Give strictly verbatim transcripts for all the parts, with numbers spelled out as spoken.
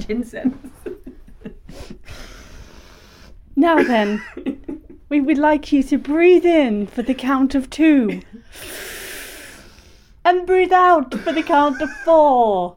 much incense. Now then, we would like you to breathe in for the count of two. And breathe out for the count of four.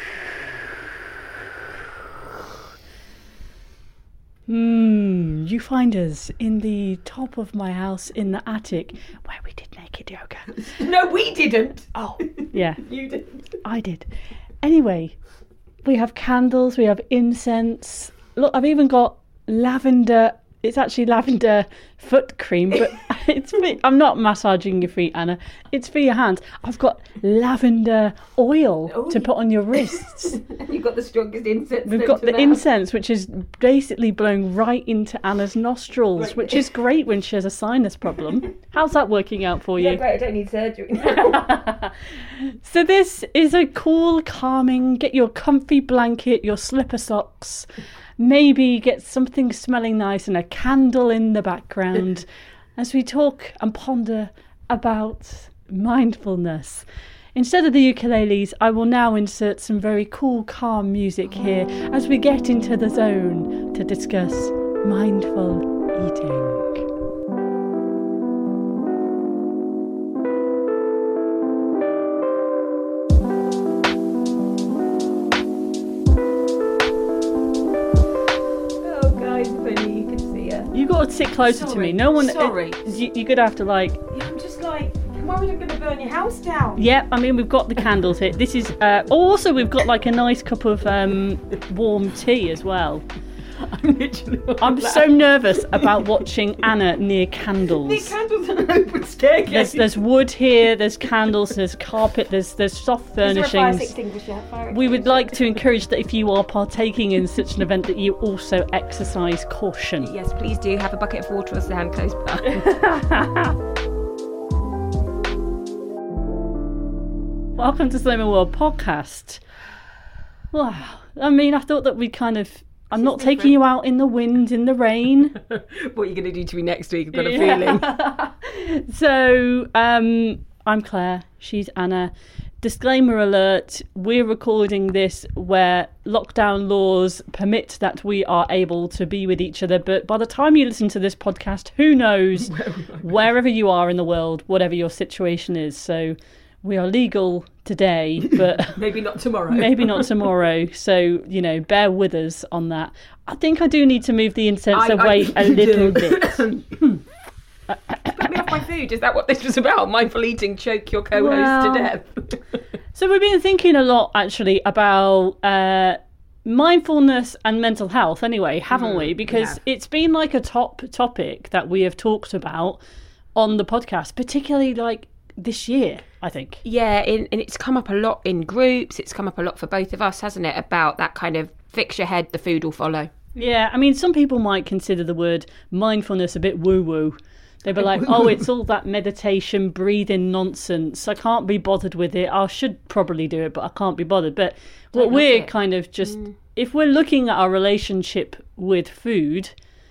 Hmm, you find us in the top of my house in the attic where we did naked yoga. No, we didn't. Oh, yeah. You didn't. I did. Anyway, we have candles, we have incense. Look, I've even got lavender. It's actually lavender foot cream, but it's for, I'm not massaging your feet, Anna. It's for your hands. I've got lavender oil oh, to yeah. put on your wrists. You've got the strongest incense. We've got the incense, which is basically blowing right into Anna's nostrils, Right. which is great when she has a sinus problem. How's that working out for you? Yeah, great. I don't need surgery now. So this is a cool, calming, get your comfy blanket, your slipper socks, maybe get something smelling nice and a candle in the background as we talk and ponder about mindfulness. Instead of the ukuleles, I will now insert some very cool, calm music here as we get into the zone to discuss mindful eating. You got to sit closer Sorry, to me. No one. sorry. uh, you, you're gonna have to like. Yeah, I'm just like, I'm worried I'm going to burn your house down. Yeah, I mean we've got the candles here. This is. Uh, also, we've got like a nice cup of um, warm tea as well. I'm literally. I'm so nervous about watching Anna near The candles. candles on an open staircase. There's there's wood here. There's candles. There's carpet. There's there's soft Is there a fire furnishings. extinguisher? Fire We would extinguisher? like to encourage that if you are partaking in such an event, that you also exercise caution. Yes, please do. Have a bucket of water or stand close by. Welcome to Slimming World podcast. Wow. I mean, I thought that we kind of. I'm not different. taking you out in the wind, in the rain. What are you going to do to me next week? I've got a feeling. So, um, I'm Claire. She's Anna. Disclaimer alert, we're recording this where lockdown laws permit that we are able to be with each other. But by the time you listen to this podcast, who knows, wherever you are in the world, whatever your situation is. So we are legal today, but Maybe not tomorrow. maybe not tomorrow. So, you know, bear with us on that. I think I do need to move the incense I- I- away a you little do. bit. Put me off my food. Is that what this was about? Mindful eating, choke your co-host Well, to death. So we've been thinking a lot, actually, about uh, mindfulness and mental health anyway, haven't Mm, we? we Because have. it's been like a top topic that we have talked about on the podcast, particularly like this year, I think. Yeah, in, and it's come up a lot in groups. It's come up a lot for both of us, hasn't it? About that kind of fix your head, the food will follow. Yeah, I mean, some people might consider the word mindfulness a bit woo-woo. They'd be like, oh, it's all that meditation, breathing nonsense. I can't be bothered with it. I should probably do it, but I can't be bothered. But what Don't we're knock it. kind of just, if we're looking at our relationship with food,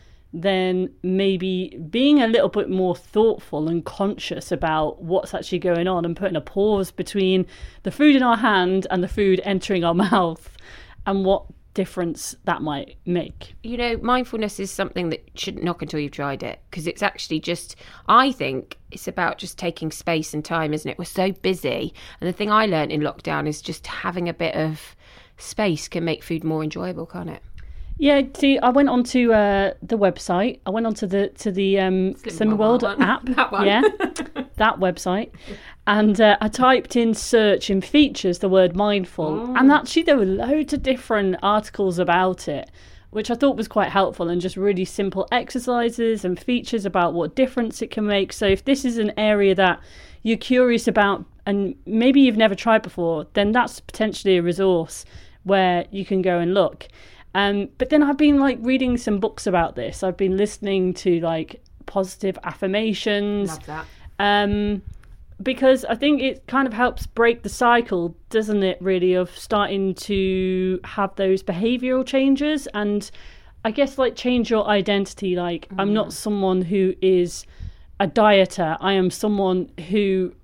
then maybe being a little bit more thoughtful and conscious about what's actually going on and putting a pause between the food in our hand and the food entering our mouth and what difference that might make. You know, mindfulness is something that shouldn't knock until you've tried it, because it's actually just, I think it's about just taking space and time, isn't it? We're so busy. And the thing I learned in lockdown is just having a bit of space can make food more enjoyable, can't it? Yeah, see, I went onto uh, the website. I went onto the to the um, Slimming World one. app. That one. Yeah, that website, and uh, I typed in search in features the word mindful, Oh. and actually there were loads of different articles about it, which I thought was quite helpful, and just really simple exercises and features about what difference it can make. So if this is an area that you're curious about and maybe you've never tried before, then that's potentially a resource where you can go and look. Um, but then I've been like reading some books about this. I've been listening to like positive affirmations. Love that. Um, because I think it kind of helps break the cycle, doesn't it, really, of starting to have those behavioural changes and I guess like change your identity. Like, I'm not someone who is a dieter. I am someone who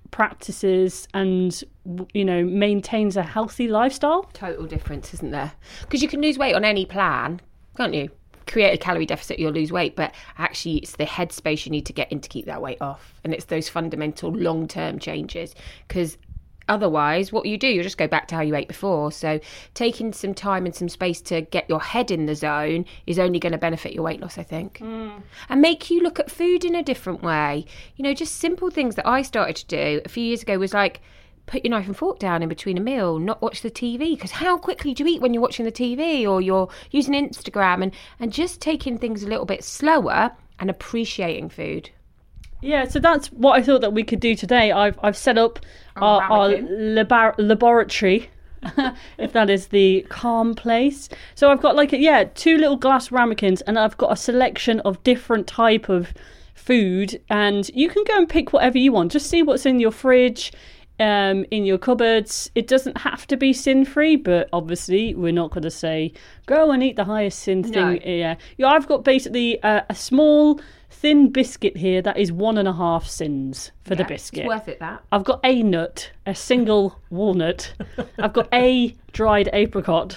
practices and, you know, maintains a healthy lifestyle. Total difference, isn't there? Because you can lose weight on any plan, can't you? Create a calorie deficit, you'll lose weight, but actually it's the headspace you need to get in to keep that weight off. And it's those fundamental long-term changes, because otherwise what you do, you'll just go back to how you ate before. So taking some time and some space to get your head in the zone is only going to benefit your weight loss, I think. Mm. And make you look at food in a different way. You know, just simple things that I started to do a few years ago was like, put your knife and fork down in between a meal, not watch the T V, because how quickly do you eat when you're watching the T V or you're using Instagram, and, and just taking things a little bit slower and appreciating food. Yeah, so that's what I thought that we could do today. I've I've set up oh, our, our labo- laboratory, if that is the calm place. So I've got like, a, yeah, two little glass ramekins, and I've got a selection of different type of food, and you can go and pick whatever you want. Just see what's in your fridge, Um, in your cupboards. It doesn't have to be sin-free, but obviously we're not going to say go and eat the highest sin thing. No. Yeah, yeah. I've got basically a, a small thin biscuit here that is one and a half sins for Yeah, the biscuit. It's worth it, that. I've got a nut, a single walnut. I've got a dried apricot.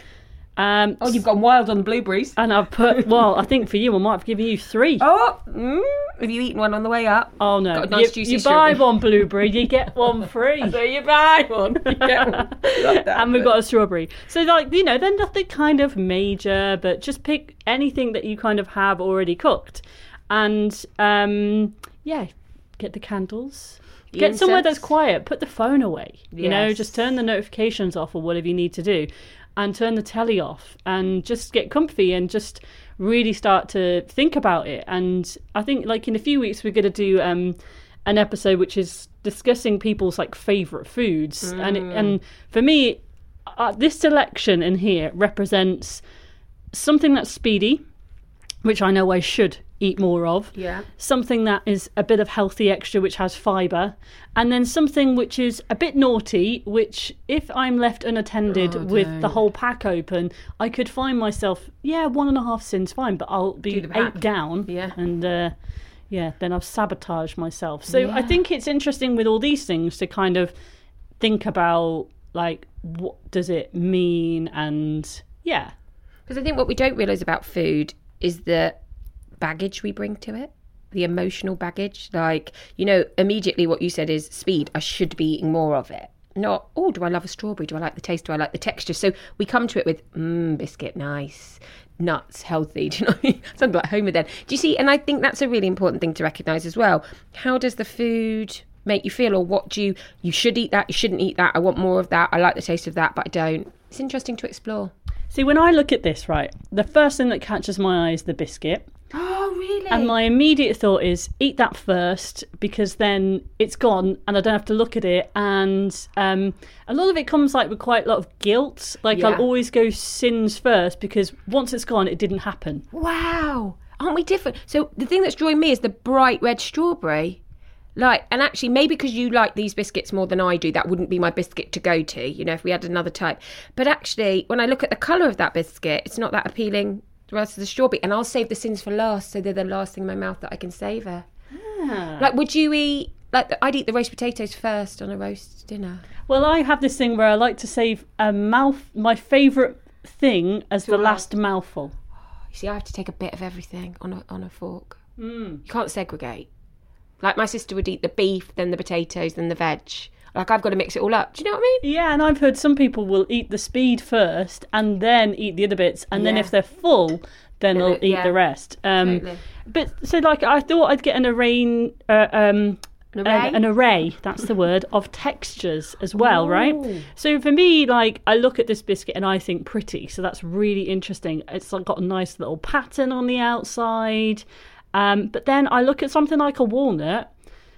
Um, Oh, you've gone wild on the blueberries. and I've put, well, I think for you I might have given you three. Oh, mm, have you eaten one on the way up? Oh no! Got a nice you juicy you buy strawberry. one blueberry, you get one free. So you buy one, you get one. Love that. And we've got a strawberry. So, like, you know, then nothing kind of major, but just pick anything that you kind of have already cooked. And, um, yeah, get the candles. The Get somewhere incense. that's quiet. Put the phone away. You know, Yes. just turn the notifications off or whatever you need to do. And turn the telly off. And just get comfy and just really start to think about it. And I think, like, in a few weeks, we're going to do um, an episode which is discussing people's, like, favourite foods. And it, and for me, uh, this selection in here represents something that's speedy, which I know I should eat more of. Yeah. Something that is a bit of healthy extra, which has fibre. And then something which is a bit naughty, which if I'm left unattended Oh, with don't. the whole pack open, I could find myself, yeah, one and a half sins, fine, but I'll be Do the pack. eight down. Yeah. And, uh, yeah, then I've sabotaged myself. So I Yeah. think it's interesting with all these things to kind of think about, like, what does it mean? And, yeah. Because I think what we don't realise about food is the baggage we bring to it, the emotional baggage. Like, you know, immediately what you said is speed. I should be eating more of it. Not, oh, do I love a strawberry? Do I like the taste? Do I like the texture? So we come to it with, mmm, biscuit, nice. Nuts, healthy. Do you know what I mean? Sounds like Homer then. Do you see? And I think that's a really important thing to recognise as well. How does the food make you feel? Or what do you, you should eat that, you shouldn't eat that. I want more of that. I like the taste of that, but I don't. It's interesting to explore. See, when I look at this, right, the first thing that catches my eye is the biscuit. Oh, really? And my immediate thought is eat that first, because then it's gone and I don't have to look at it. And um, a lot of it comes like with quite a lot of guilt. Like Yeah. I'll always go sins first, because once it's gone, it didn't happen. Wow. Aren't we different? So the thing that's drawing me is the bright red strawberry. Like, and actually, maybe because you like these biscuits more than I do, that wouldn't be my biscuit to go to, you know, if we had another type. But actually, when I look at the colour of that biscuit, it's not that appealing to us as the strawberry. And I'll save the sins for last, so they're the last thing in my mouth that I can savour. Ah. Like, would you eat, like, I'd eat the roast potatoes first on a roast dinner. Well, I have this thing where I like to save a mouth, my favourite thing as the Sure. last mouthful. You see, I have to take a bit of everything on a, on a fork. Mm. You can't segregate. Like, my sister would eat the beef, then the potatoes, then the veg. Like, I've got to mix it all up. Do you know what I mean? Yeah, and I've heard some people will eat the speed first and then eat the other bits, and then Yeah. if they're full, then Then they'll it- eat yeah. the rest. Um, Totally. But so, like, I thought I'd get an array, uh, um, An array? An, an array. That's the word, of textures as well, right? Ooh. So for me, like, I look at this biscuit and I think pretty. So that's really interesting. It's like got a nice little pattern on the outside. Um, but then I look at something like a walnut.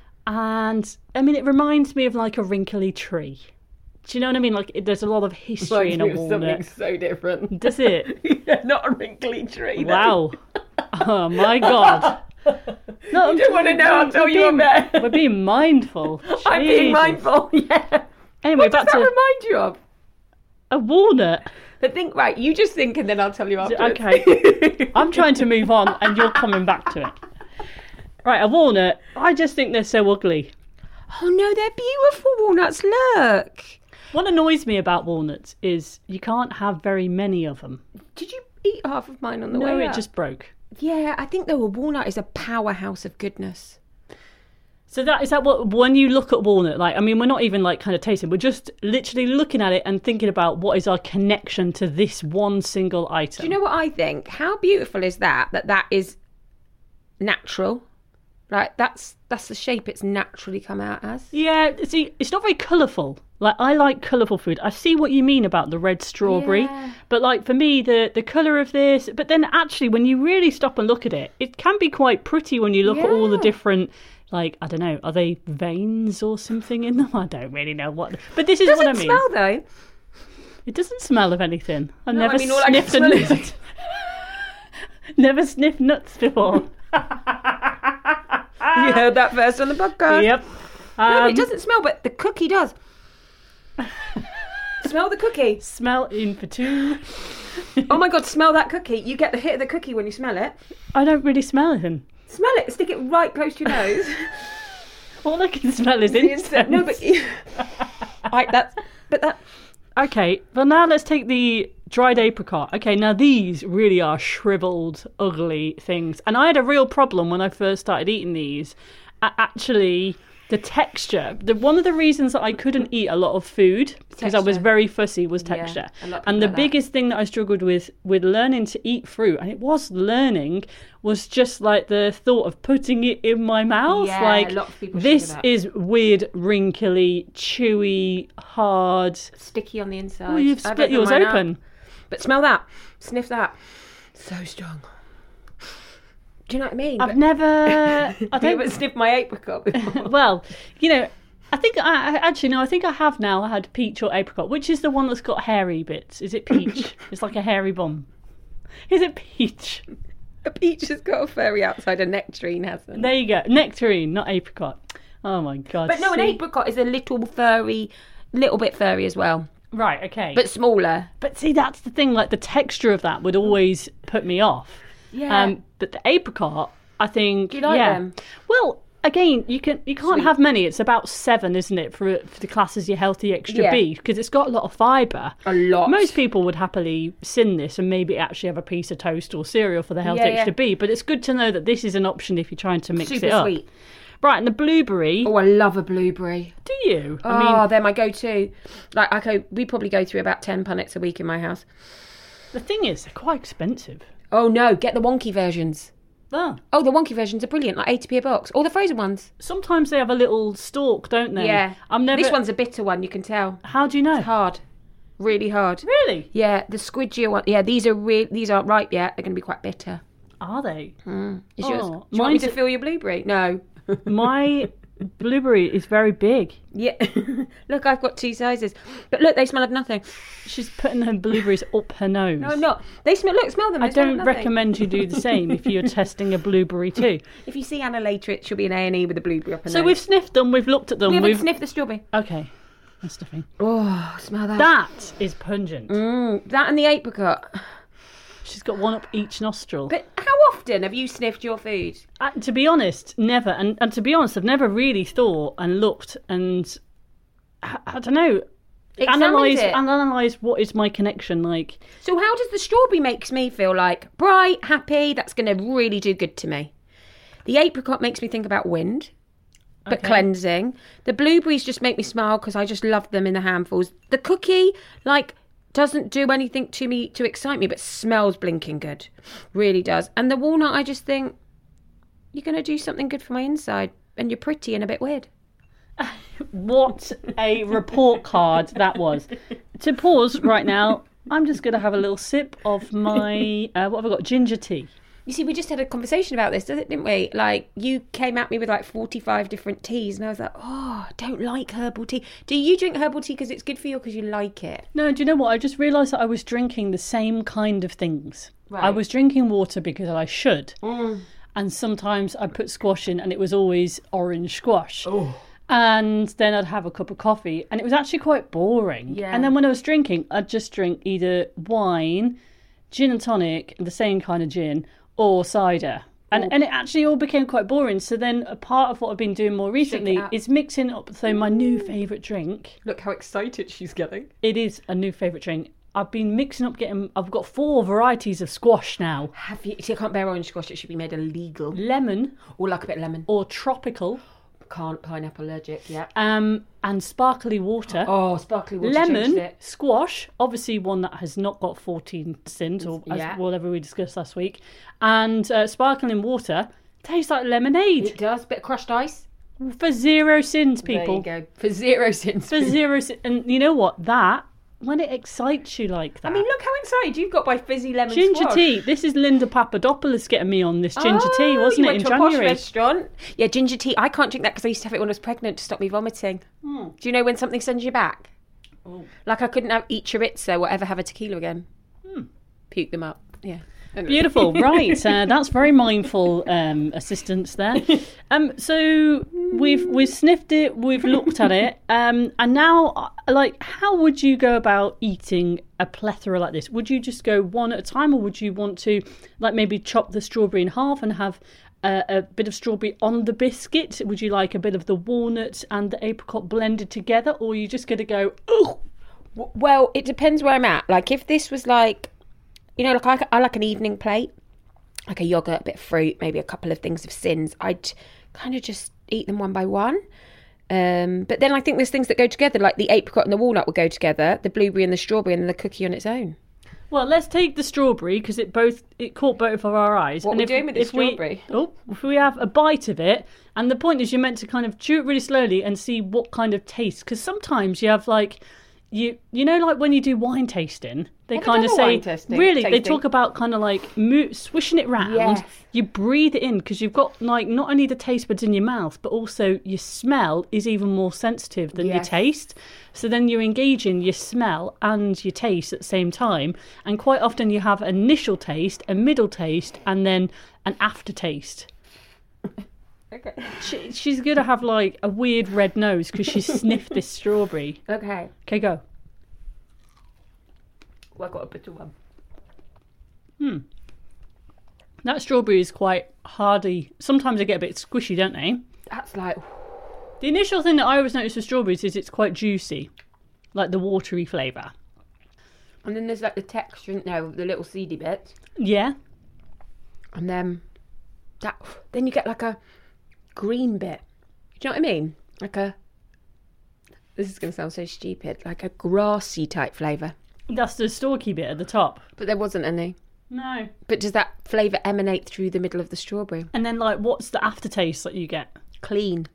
And I mean, it reminds me of like a wrinkly tree. Do you know what I mean? Like, it, there's a lot of history in a walnut. so different. Does it? Yeah, not a wrinkly tree. Wow. Oh my God. No, You don't want to know, I'll tell you being, a bit. We're being mindful. I'm being Jesus. mindful, yeah. Anyway, What does back that to remind you of? a walnut. But think, right, you just think and then I'll tell you afterwards. Okay. I'm trying to move on and you're coming back to it. Right, a walnut. I just think they're so ugly. Oh no, they're beautiful walnuts. Look. What annoys me about walnuts is you can't have very many of them. Did you eat half of mine on the No, way it up? just broke. Yeah, I think though a walnut is a powerhouse of goodness. So that is that what when you look at walnut, like I mean, we're not even like kind of tasting. We're just literally looking at it and thinking about what is our connection to this one single item. Do you know what I think? How beautiful is that? That that is natural. Like that's that's the shape it's naturally come out as. Yeah, see, it's not very colourful. Like I like colourful food. I see what you mean about the red strawberry, Yeah. but like for me, the the colour of this. But then actually, when you really stop and look at it, it can be quite pretty when you look at all the Yeah. different. Like, I don't know, are they veins or something in them? I don't really know what. But this is Does what it I mean. smell though? It doesn't smell of anything. I've No, never I mean, all I can sniffed a smell is- nut. Never sniffed nuts before. You heard that first on the podcast. Yep. No, Um, but it doesn't smell, but the cookie does. Smell the cookie. Smell in for two. Oh my god, smell that cookie. You get the hit of the cookie when you smell it. I don't really smell him. Smell it, stick it right close to your nose. All I can smell is The incense. insect- No, but I, that's but that Okay, well now let's take the dried apricot. Okay, now these really are shriveled, ugly things. And I had a real problem when I first started eating these. A- Actually, the texture. The, one of the reasons that I couldn't eat a lot of food, because I was Texture. very fussy, was texture. a lot of and people the like that. biggest thing that I struggled with with learning to eat fruit, and it was learning, was just like the thought of putting it in my mouth. Yeah, like, a lot of people this struggle with that. is weird, wrinkly, chewy, hard. sticky on the inside. Well, you've I've split opened yours mine up. open. But smell that. Sniff that. So strong. Do you know what I mean? I've But- never. I You don't. haven't sniffed my apricot before. Well, you know, I think I I- actually no. I think I have now had peach or apricot. Which is the one that's got hairy bits? Is it peach? It's like a hairy bum. Is it peach? A peach has got a furry outside, a nectarine hasn't. There you go. Nectarine, not apricot. Oh my god. But no, an see? apricot is a little furry, little bit furry as well, Right. Okay. but smaller. But see, that's the thing. Like the texture of that would always put me off. Yeah. Um, but the apricot, I think. Do you like yeah. them? Well, again, you can you can't Sweet. have many. It's about seven, isn't it, for for the class as your healthy extra Yeah. B, because it's got a lot of fibre. A lot. Most people would happily sin this and maybe actually have a piece of toast or cereal for the healthy Yeah, yeah. extra B. But it's good to know that this is an option if you're trying to mix Super it up. sweet. Right, and the blueberry. Oh, I love a blueberry. Do you? Oh, I mean, they're my go-to. Like, I go, we probably go through about ten punnets a week in my house. the thing is, they're quite expensive. Oh no, get the wonky versions. Ah. Oh, the wonky versions are brilliant, like eighty p a box. Or the frozen ones. Sometimes they have a little stalk, don't they? Yeah. I'm never. This one's a bitter one, you can tell. How do you know? Hard. Really hard. Really? Yeah, the squidgier one. Yeah, these are real. These aren't ripe yet. They're going to be quite bitter. Are they? Is Oh, yours? Do you want me mine's to a- fill your blueberry? No. My blueberry is very big. Yeah. Look, I've got two sizes. But look, they smell of nothing. She's putting her blueberries up her nose. No, I'm not. They smell. Look, smell them. They I smell of don't nothing. recommend you do the same if you're testing a blueberry too. If you see Anna later, it she'll be in A and E with a blueberry up her So nose. we've sniffed them, we've looked at them, we haven't we've sniffed the strawberry. okay. That's the thing. Oh, smell that. That is pungent. Mm, that and the apricot. She's got one up each nostril. But how often have you sniffed your food? Uh, to be honest, never. And, and to be honest, I've never really thought and looked and I, I don't know. Examined Analyze, it. analyze what is my connection like. So how does the strawberry makes me feel like bright, happy? That's going to really do good to me. The apricot makes me think about wind, but Okay. cleansing. The blueberries just make me smile because I just love them in the handfuls. The cookie, like, doesn't do anything to me to excite me, but smells blinking good. Really does. And the walnut, I just think, you're going to do something good for my inside. And you're pretty and a bit weird. What a report card that was. To pause right now, I'm just going to have a little sip of my, uh, what have I got? Ginger tea. You see, we just had a conversation about this, didn't we? Like, you came at me with like forty-five different teas, and I was like, oh, I don't like herbal tea. Do you drink herbal tea because it's good for you or because you like it? No, do you know what? I just realised that I was drinking the same kind of things. Right. I was drinking water because I should. Mm. And sometimes I'd put squash in and it was always orange squash. Oh. And then I'd have a cup of coffee and it was actually quite boring. Yeah. And then when I was drinking, I'd just drink either wine, gin and tonic, the same kind of gin, or cider. And, and it actually all became quite boring. So then a part of what I've been doing more recently up. is mixing up. So my new favourite drink. Look how excited she's getting. It is a new favourite drink. I've been mixing up getting... I've got four varieties of squash now. Have you? See, I can't bear orange squash. It should be made illegal. Lemon. Or like a bit of lemon. Or tropical. Can't. Pineapple allergic, yeah. Um, and sparkly water. Oh, sparkly water. Lemon, squash, obviously one that has not got fourteen sins, or as Yeah. whatever we discussed last week. And uh, sparkling water tastes like lemonade It does. Bit of crushed ice. for zero sins, people. There you go. For zero sins. For zero sins. And you know what? That, when it excites you like that. I mean, look how excited you've got by fizzy lemon ginger squash. tea. This is Linda Papadopoulos getting me on this ginger Oh, tea, wasn't you it, went in to a posh January? restaurant. Yeah, ginger tea. I can't drink that because I used to have it when I was pregnant to stop me vomiting. Hmm. Do you know when something sends you back? Oh. Like I couldn't have eat chorizo or ever have a tequila again. Hmm. Puke them up. Yeah. Beautiful, right? Uh, that's very mindful um, assistance there. Um, so we've we've sniffed it, we've looked at it, um, and now, uh, like, how would you go about eating a plethora like this? Would you just go one at a time, or would you want to, like, maybe chop the strawberry in half and have a, a bit of strawberry on the biscuit? Would you like a bit of the walnut and the apricot blended together, or are you just going to go, oh? Well, it depends where I'm at. Like if this was like, you know, like I, I like an evening plate, like a yogurt, a bit of fruit, maybe a couple of things of sins. I'd kind of just eat them one by one. Um, but then I think there's things that go together, like the apricot and the walnut will go together, the blueberry and the strawberry, and then the cookie on its own. Well, let's take the strawberry because it both it caught both of our eyes. What and we're if, doing with the if strawberry? We, oh, if we have a bite of it, and the point is you're meant to kind of chew it really slowly and see what kind of taste. Because sometimes you have like you you know like when you do wine tasting, they Never kind of done a say wine tasting- really they tasting. talk about kind of like mo- swishing it round. Yes. You breathe it in because you've got like not only the taste buds in your mouth, but also your smell is even more sensitive than your Yes. taste. So then you're engaging your smell and your taste at the same time. And quite often you have an initial taste, a middle taste, and then an aftertaste. Okay. She, she's going to have like a weird red nose because she sniffed this strawberry. Okay. Okay, go. Well, I got a bit of one. Hmm. That strawberry is quite hardy. Sometimes they get a bit squishy, don't they? That's like, The initial thing that I always notice with strawberries is it's quite juicy, like the watery flavour. and then there's like the texture, no, the little seedy bits, Yeah. and then that, then you get like a green bit. Do you know what I mean? Like a, this is going to sound so stupid, like a grassy type flavour. That's the stalky bit at the top. But there wasn't any. No. But does that flavour emanate through the middle of the strawberry? And then, like, what's the aftertaste that you get? Clean.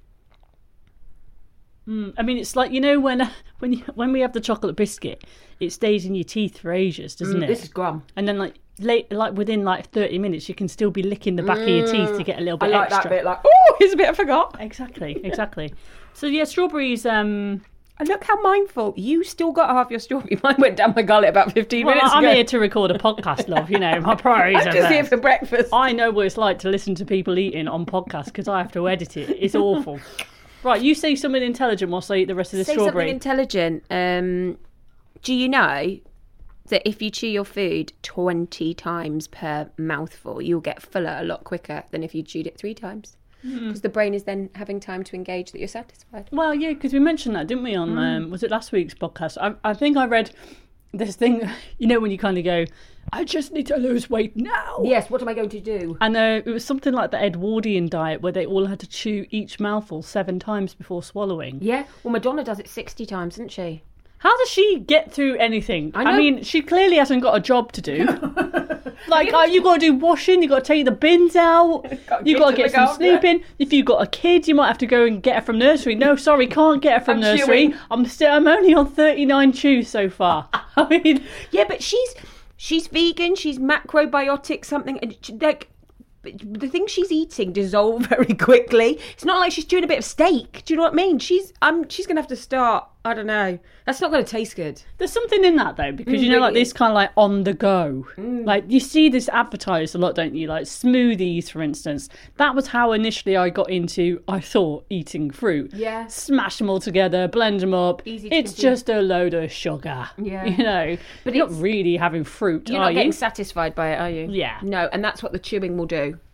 Mm, I mean, it's like, you know, when when you, when we have the chocolate biscuit, it stays in your teeth for ages, doesn't Mm, it? This is grum. And then, like, late, like within like thirty minutes, you can still be licking the back of your teeth to get a little I bit like extra. that bit, like, oh, here's a bit I forgot. Exactly, exactly. So yeah, strawberries. Um, And look how mindful. You still got half your strawberry. Mine went down my gullet about fifteen well, minutes I'm ago. here to record a podcast, love. You know, my priorities I'm are just here there. for breakfast. I know what it's like to listen to people eating on podcasts because I have to edit it. It's awful. Right, you say something intelligent whilst I eat the rest of the Say strawberry. something intelligent. Um, do you know that if you chew your food twenty times per mouthful, you'll get fuller a lot quicker than if you chewed it three times? Because the brain is then having time to engage that you're satisfied. Well, yeah, because we mentioned that, didn't we, on, um, was it last week's podcast? I, I think I read this thing, you know, when you kind of go, I just need to lose weight now. Yes, what am I going to do? And uh, it was something like the Edwardian diet where they all had to chew each mouthful seven times before swallowing. Yeah, well, Madonna does it sixty times, doesn't she? How does she get through anything? I know. mean, she clearly hasn't got a job to do. Like, uh, you got to do washing, you got to take the bins out, Got you kids got to to get look some after. sleeping. If you've got a kid, you might have to go and get her from nursery. No, sorry, can't get her from I'm nursery. chewing. I'm still, I'm only on thirty-nine chews so far. I mean, Yeah, but she's she's vegan. She's macrobiotic something. And she- like the things she's eating dissolve very quickly. It's not like she's chewing a bit of steak. Do you know what I mean? She's um she's gonna have to start. I don't know. That's not gonna taste good. there's something in that though, because Mm, you know, like really this kind of like on the go. Like you see this advertised a lot, don't you? Like smoothies, for instance. That was how initially I got into, I thought, eating fruit. Yeah. Smash them all together, blend them up. Easy to It's consume. just a load of sugar. Yeah. You know, But you're it's- not really having fruit, You're are not you? getting satisfied by it, are you? Yeah. No, and that's what the chewing will do.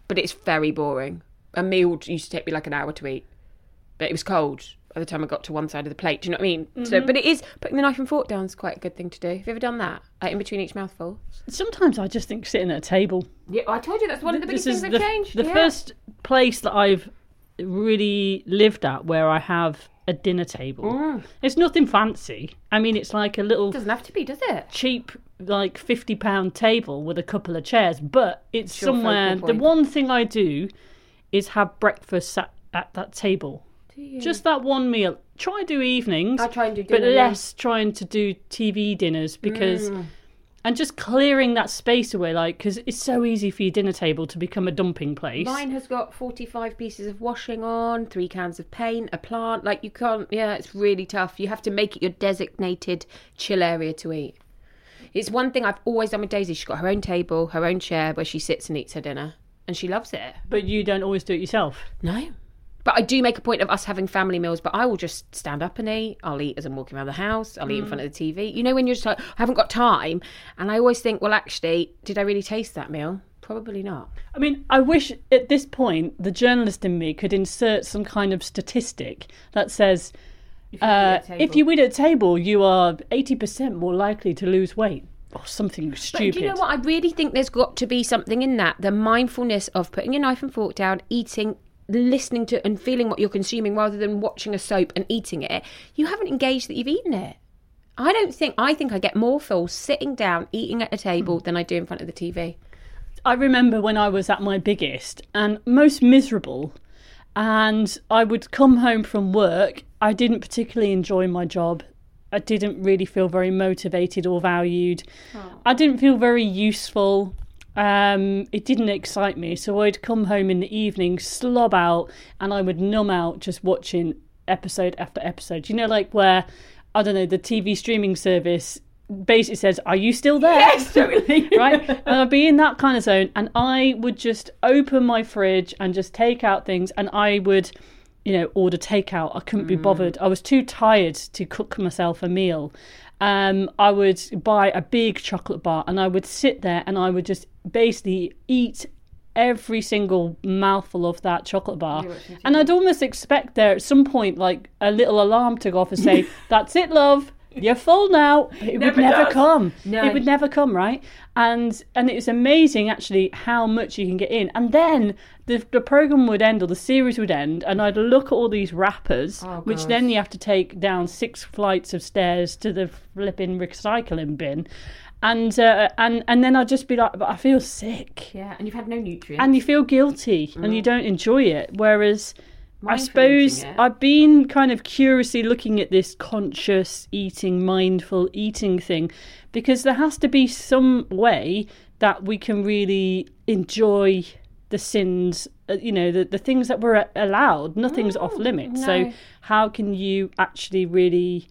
but it's very boring. A meal used to take me like an hour to eat, but it was cold by the time I got to one side of the plate. Do you know what I mean? Mm-hmm. So, but it is, putting the knife and fork down is quite a good thing to do. Have you ever done that? Like in between each mouthful? Sometimes I just think sitting at a table. Yeah, I told you that's one of the biggest this things is I've the, changed. The yeah. first place that I've really lived at where I have a dinner table. Mm. It's nothing fancy. I mean, it's like a little... It doesn't have to be, does it? Cheap, like fifty pound table with a couple of chairs, but it's, it's somewhere... The one thing I do is have breakfast at, at that table. Do you? Just that one meal. Try and do evenings. I try and do dinner. But less trying to do T V dinners because... Mm. And just clearing that space away, like, because it's so easy for your dinner table to become a dumping place. Mine has got forty-five pieces of washing on, three cans of paint, a plant. Like, you can't, yeah, it's really tough. You have to make it your designated chill area to eat. It's one thing I've always done with Daisy. She's got her own table, her own chair where she sits and eats her dinner. And she loves it. But you don't always do it yourself? No. But I do make a point of us having family meals, but I will just stand up and eat. I'll eat as I'm walking around the house. I'll mm. eat in front of the T V. You know, when you're just like, I haven't got time. And I always think, well, actually, did I really taste that meal? Probably not. I mean, I wish at this point the journalist in me could insert some kind of statistic that says, if you, uh, if you eat at a table, you are eighty percent more likely to lose weight. Or something stupid. But do you know what? I really think there's got to be something in that. The mindfulness of putting your knife and fork down, eating, listening to and feeling what you're consuming rather than watching a soap and eating it. You haven't engaged that you've eaten it. I don't think, I think I get more full sitting down, eating at a table than I do in front of the T V. I remember when I was at my biggest and most miserable, and I would come home from work. I didn't particularly enjoy my job. I didn't really feel very motivated or valued. Oh. I didn't feel very useful. Um, it didn't excite me, so I'd come home in the evening, slob out, and I would numb out just watching episode after episode. You know, like where, I don't know, the T V streaming service basically says, are you still there? Yes, totally. Right? And I'd be in that kind of zone, and I would just open my fridge and just take out things, and I would, you know, order takeout. I couldn't mm. be bothered. I was too tired to cook myself a meal. Um, I would buy a big chocolate bar and I would sit there and I would just basically eat every single mouthful of that chocolate bar. And I'd almost expect there at some point like a little alarm to go off and say, that's it, love. You're full now. It never would never does. come. No. It would never come, right? And and it was amazing, actually, how much you can get in. And then the the program would end, or the series would end, and I'd look at all these wrappers, oh, which then you have to take down six flights of stairs to the flipping recycling bin. And uh, and and then I'd just be like, but I feel sick. Yeah, and you've had no nutrients. And you feel guilty, mm. and you don't enjoy it. Whereas... I suppose I've been kind of curiously looking at this conscious eating, mindful eating thing, because there has to be some way that we can really enjoy the sins, you know, the, the things that were allowed. Nothing's oh, off limits. No. So how can you actually really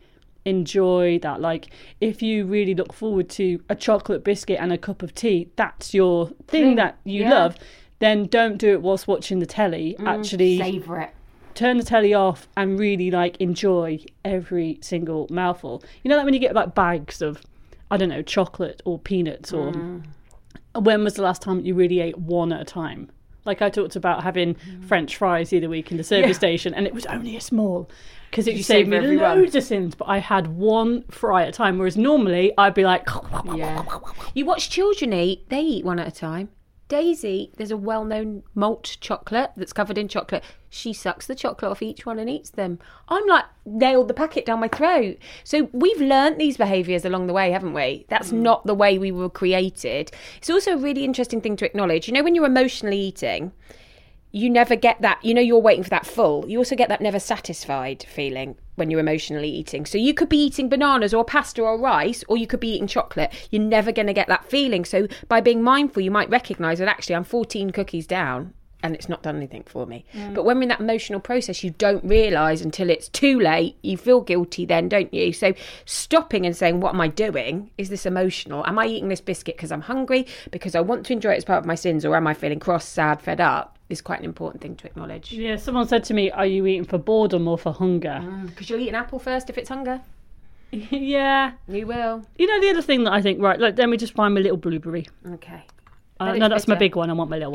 enjoy that? Like, if you really look forward to a chocolate biscuit and a cup of tea, that's your thing mm. that you yeah. love, then don't do it whilst watching the telly. Mm, actually savour it. Turn the telly off and really like enjoy every single mouthful. You know that when you get like bags of, I don't know, chocolate or peanuts, or mm. when was the last time you really ate one at a time? Like I talked about having mm. French fries the other week in the service yeah. station, and it was only a small, because it saved me everyone? loads of sins, but I had one fry at a time, whereas normally I'd be like... Yeah. You watch children eat, they eat one at a time. Daisy, there's a well-known malt chocolate that's covered in chocolate. She sucks the chocolate off each one and eats them. I'm like, nailed the packet down my throat. So we've learnt these behaviours along the way, haven't we? That's mm. not the way we were created. It's also a really interesting thing to acknowledge. You know, when you're emotionally eating, you never get that, you know, you're waiting for that full. You also get that never satisfied feeling when you're emotionally eating. So you could be eating bananas or pasta or rice, or you could be eating chocolate. You're never going to get that feeling. So by being mindful, you might recognise that actually I'm fourteen cookies down and it's not done anything for me. Mm. But when we're in that emotional process, you don't realise until it's too late. You feel guilty then, don't you? So stopping and saying, what am I doing? Is this emotional? Am I eating this biscuit because I'm hungry, because I want to enjoy it as part of my sins, or am I feeling cross, sad, fed up? Is quite an important thing to acknowledge. Yeah, someone said to me, are you eating for boredom or for hunger? Because mm, you'll eat an apple first if it's hunger. Yeah. You will. You know, the other thing that I think, right, like, let me just find my little blueberry. Okay. Uh, no, that's better. My big one. I want my little one.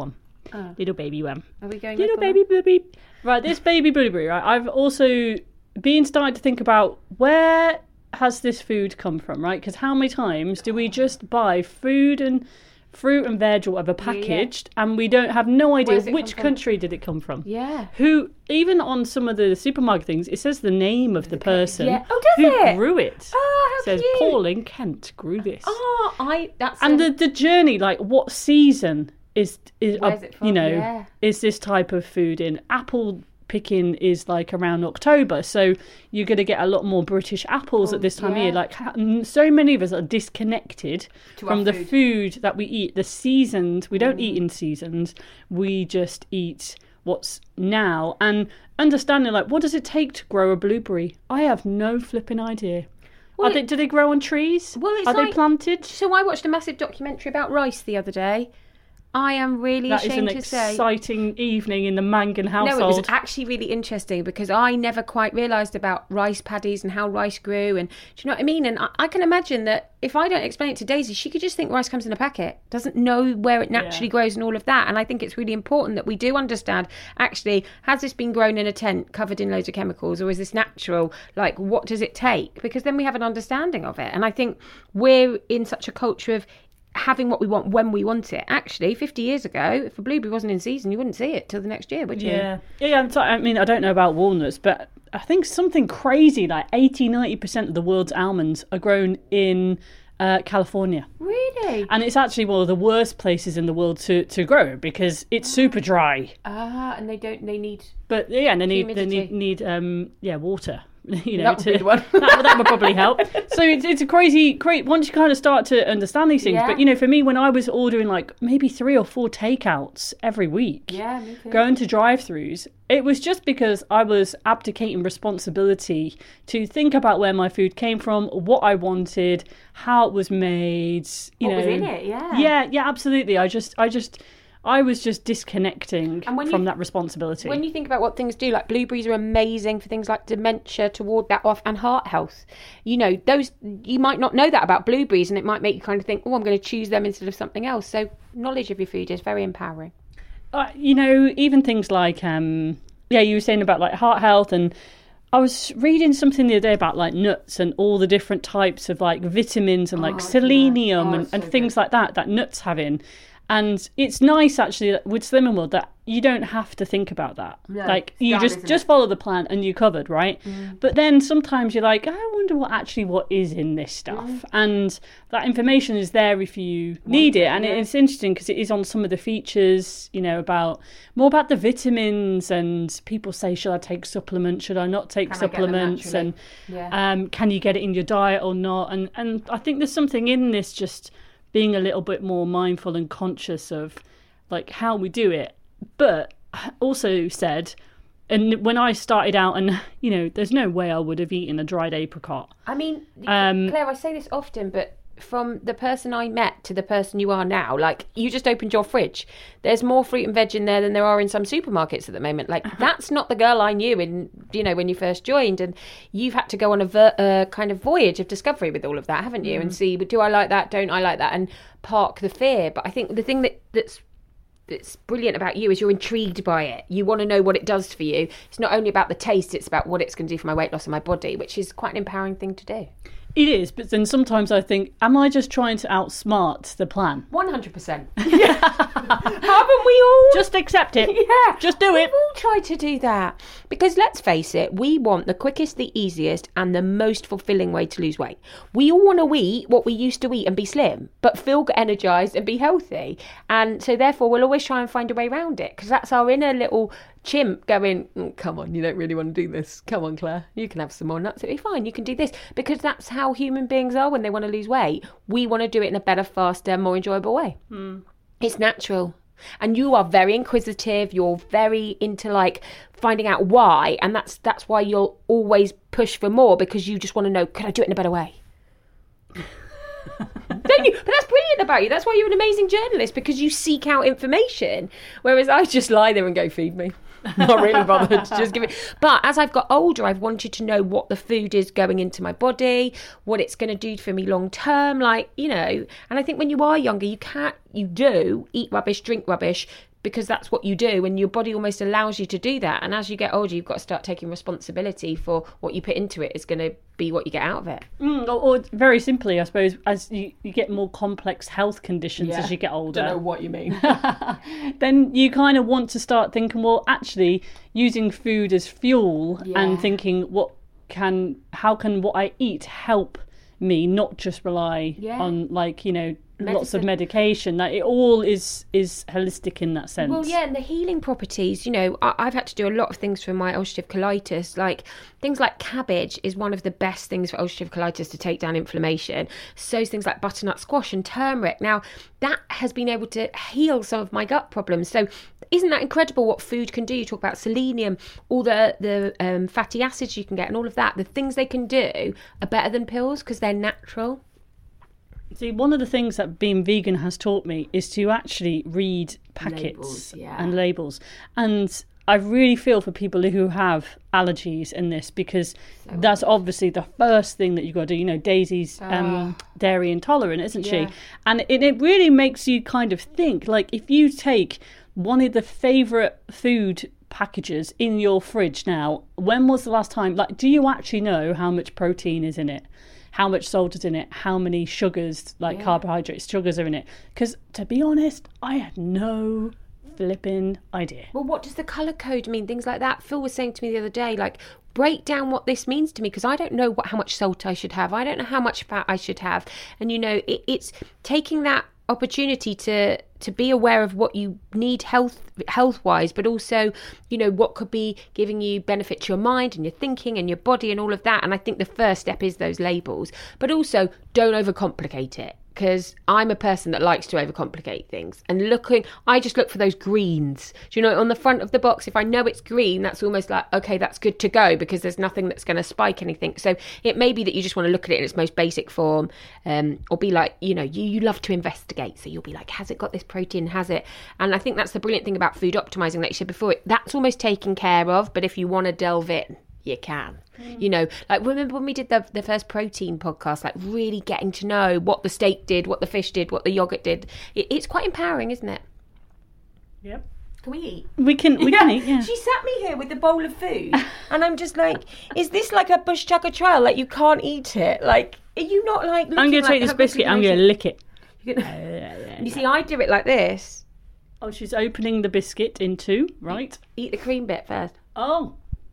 Oh. Little baby one. Are we going? Little baby blueberry. Right, this baby blueberry. Right, I've also been starting to think about where has this food come from, right? Because how many times do we just buy food and fruit and veg or whatever packaged, yeah. and we don't have no idea which country did it come from? Yeah. Who, even on some of the supermarket things, it says the name of the person yeah. oh, does who it? grew it. Oh, how it says cute. Paul in Kent grew this. Oh, I. That's. And a... the the journey, like what season is is Where's uh, it from? you know Yeah. is this type of food in? Apple picking is like around October, so you're going to get a lot more British apples oh, at this time yeah. of year. Like so many of us are disconnected to from the food. food that we eat. The seasons, we don't mm. eat in seasons. We just eat what's now. And understanding, like, what does it take to grow a blueberry? I have no flipping idea. Well, are they, do they grow on trees? Well, it's are like, they planted? So I watched a massive documentary about rice the other day. I am really that ashamed is an to say. exciting evening in the Mangan household. No, it was actually really interesting because I never quite realised about rice paddies and how rice grew. And do you know what I mean? And I, I can imagine that if I don't explain it to Daisy, she could just think rice comes in a packet, doesn't know where it naturally yeah. grows and all of that. And I think it's really important that we do understand, actually, has this been grown in a tent covered in loads of chemicals, or is this natural? Like, what does it take? Because then we have an understanding of it. And I think we're in such a culture of having what we want when we want it. Actually, fifty years ago, if a blueberry wasn't in season, you wouldn't see it till the next year, would you? Yeah. Yeah, I'm sorry, I mean, I don't know about walnuts, but I think something crazy like eighty, ninety percent of the world's almonds are grown in uh, California. Really? And it's actually one of the worst places in the world to, to grow because it's super dry. Ah, and they don't, they need... But yeah, and they need, humidity. they need, need um, yeah, water. You know, that would to, be the one. that, that would probably help. So it's, it's a crazy, great once you kind of start to understand these things. Yeah. But you know, for me, when I was ordering like maybe three or four takeouts every week, Yeah, me too. going to drive-throughs, it was just because I was abdicating responsibility to think about where my food came from, what I wanted, how it was made. You What know, was in it? Yeah. Yeah, yeah, absolutely. I just, I just. I was just disconnecting And when from you- that responsibility. When you think about what things do, like blueberries are amazing for things like dementia, to ward that off, and heart health. You know, those, you might not know that about blueberries, and it might make you kind of think, oh, I'm going to choose them instead of something else. So knowledge of your food is very empowering. Uh, you know, even things like, um, yeah, you were saying about like heart health, and I was reading something the other day about like nuts and all the different types of like vitamins and like Oh, selenium yeah. Oh, and, it's and so things like that that nuts have in. And it's nice actually that with Slimming World that you don't have to think about that. No, like it's you done, just isn't just it? follow the plan and you're covered, right? Mm. But then sometimes you're like, I wonder what actually what is in this stuff, Mm. and that information is there if you need it. And yeah. it's interesting because it is on some of the features, you know, about more about the vitamins, and people say, should I take supplements? Should I not take Can I get them supplements? And Yeah. um, can you get it in your diet or not? And and I think there's something in this just being a little bit more mindful and conscious of like how we do it. But also said, and when I started out, and you know, there's no way I would have eaten a dried apricot. I mean, Um, Claire, I say this often, but from the person I met to the person you are now, like, you just opened your fridge. There's more fruit and veg in there than there are in some supermarkets at the moment. Like, that's not the girl I knew in, you know, when you first joined. And you've had to go on a ver- uh, kind of voyage of discovery with all of that, haven't you? Mm. And see, do I like that? Don't I like that? And park the fear. But I think the thing that that's that's brilliant about you is you're intrigued by it. You want to know what it does for you. It's not only about the taste, it's about what it's going to do for my weight loss and my body, which is quite an empowering thing to do. It is, but then sometimes I think, am I just trying to outsmart the plan? one hundred percent. Yeah. Haven't we all? Just accept it. Yeah. Just do it. We've all tried to do that. Because let's face it, we want the quickest, the easiest, and the most fulfilling way to lose weight. We all want to eat what we used to eat and be slim, but feel energised and be healthy. And so therefore we'll always try and find a way around it, because that's our inner little chimp going, mm, come on, you don't really want to do this. Come on, Claire, you can have some more nuts. It'll be fine. You can do this. Because that's how human beings are when they want to lose weight. We want to do it in a better, faster, more enjoyable way. Mm. It's natural. And you are very inquisitive. You're very into like finding out why. And that's that's why you'll always push for more, because you just want to know, can I do it in a better way? Don't you? But that's brilliant about you. That's why you're an amazing journalist, because you seek out information. Whereas I just lie there and go, feed me. Not really bothered. Just give it. But as I've got older, I've wanted to know what the food is going into my body, what it's going to do for me long term. Like, you know, and I think when you are younger, you can't, you do eat rubbish, drink rubbish, because that's what you do, and your body almost allows you to do that. And as you get older, you've got to start taking responsibility for what you put into it is going to be what you get out of it. Mm, or, or very simply, I suppose, as you, you get more complex health conditions Yeah. as you get older. Don't know what you mean. Then you kind of want to start thinking, well, actually, using food as fuel Yeah. and thinking, what can, how can what I eat help me, not just rely Yeah. on, like, you know, lots of Medicine. medication. That it all is is holistic in that sense. Well, yeah, and the healing properties, you know, I, I've had to do a lot of things for my ulcerative colitis. Like, things like cabbage is one of the best things for ulcerative colitis to take down inflammation. So things like butternut squash and turmeric. Now, that has been able to heal some of my gut problems. So isn't that incredible what food can do? You talk about selenium, all the, the um, fatty acids you can get and all of that. The things they can do are better than pills because they're natural. See, one of the things that being vegan has taught me is to actually read packets Labels, yeah. and labels. And I really feel for people who have allergies in this, because So that's obviously the first thing that you've got to do. You know, Daisy's um, dairy intolerant, isn't Yeah. she? And it, it really makes you kind of think, like, if you take one of the favourite food packages in your fridge now, when was the last time, like, do you actually know how much protein is in it? How much salt is in it, how many sugars, like Yeah. carbohydrates, sugars are in it. Because, to be honest, I had no flipping idea. Well, what does the colour code mean? Things like that. Phil was saying to me the other day, like, break down what this means to me, because I don't know what, how much salt I should have. I don't know how much fat I should have. And, you know, it, it's taking that opportunity to to be aware of what you need health health wise, but also, you know, what could be giving you benefit to your mind and your thinking and your body and all of that. And I think the first step is those labels, but also don't overcomplicate it, because I'm a person that likes to overcomplicate things. And looking, I just look for those greens. Do you know, on the front of the box, if I know it's green, that's almost like, okay, that's good to go, because there's nothing that's going to spike anything. So it may be that you just want to look at it in its most basic form, um, or be like, you know, you, you love to investigate. So you'll be like, has it got this protein? Has it? And I think that's the brilliant thing about food optimizing, like you said before, that's almost taken care of. But if you want to delve in, you can. Mm. You know, like, remember when we did the the first protein podcast, like really getting to know what the steak did, what the fish did, what the yogurt did. It, it's quite empowering, isn't it? Yep. Can we eat? We can, we can eat, yeah. She sat me here with a bowl of food, and I'm just like, is this like a bush tucker trial? Like, you can't eat it? Like, are you not like? I'm going to take this biscuit, I'm going to lick it. You see, I do it like this. Oh, she's opening the biscuit in two, right? Eat the cream bit first. Oh.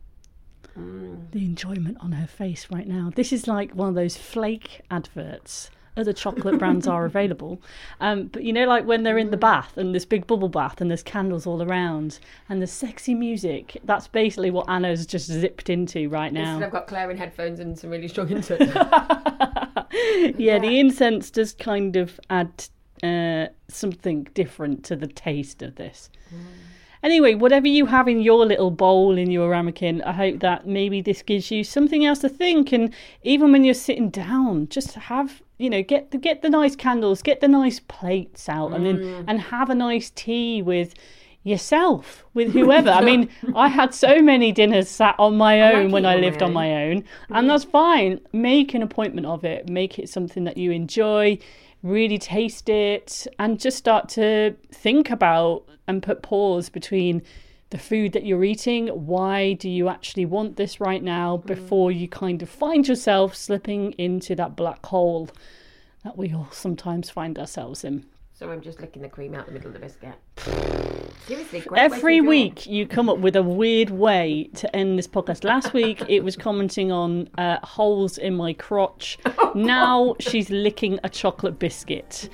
Mm. The enjoyment on her face right now. This is like one of those flake adverts. Other chocolate brands are available. Um, but you know, like when they're in the bath and this big bubble bath and there's candles all around and the sexy music, that's basically what Anna's just zipped into right now. Instead, I've got Claire in headphones and some really strong incense. yeah, yeah, the incense does kind of add uh, something different to the taste of this. Mm. Anyway, whatever you have in your little bowl, in your ramekin, I hope that maybe this gives you something else to think. And even when you're sitting down, just have, you know, get the get the nice candles, get the nice plates out, and then mm. and have a nice tea with yourself, with whoever. I mean, I had so many dinners sat on my own I like when I lived on my own, and that's fine. Make an appointment of it. Make it something that you enjoy. Really taste it, and just start to think about and put pause between the food that you're eating. Why do you actually want this right now, before you kind of find yourself slipping into that black hole that we all sometimes find ourselves in. So I'm just licking the cream out the middle of the biscuit. Seriously, great Every way to week you come up with a weird way to end this podcast. Last week it was commenting on uh, holes in my crotch. Oh, now she's licking a chocolate biscuit.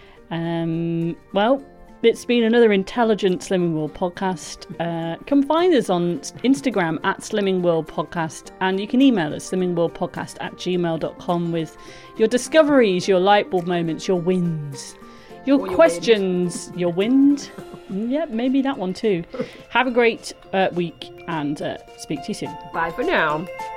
Um, well, it's been another intelligent Slimming World podcast. Uh, come find us on Instagram at Slimming World Podcast, and you can email us slimmingworldpodcast at gmail dot com with your discoveries, your light bulb moments, your wins. Your, your questions, wind. your wind. Yeah, maybe that one too. Have a great uh, week, and uh, speak to you soon. Bye for now.